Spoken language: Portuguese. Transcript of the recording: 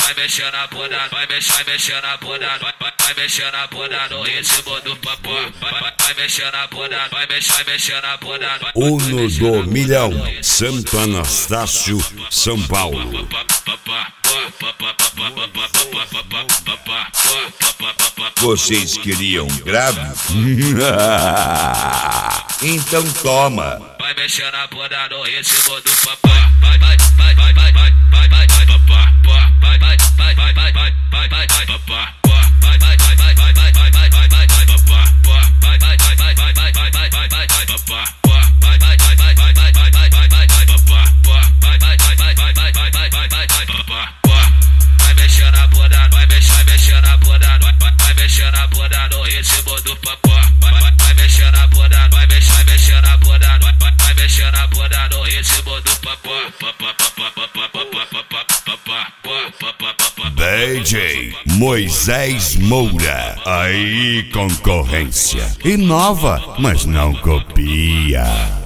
mexendo na bunda, vai mexendo na bunda, vai mexendo na bunda no ritmo do papá. Vai mexendo na bunda, vai mexendo na bunda. Uno do Milhão, Santo Anastácio, São Paulo. Vocês queriam grave? Então toma. Vai mexendo na bunda no ritmo do papá. Vai papá. Vai papá. Vai papá. Vai mexendo na bunda, vai mexendo na bunda, vai mexendo na bunda no ritmo do papá. Vai mexendo na bunda, vai mexendo na bunda, vai mexendo na bunda no ritmo do papá. DJ Moisés Moura. Aí concorrência. Inova, mas não copia.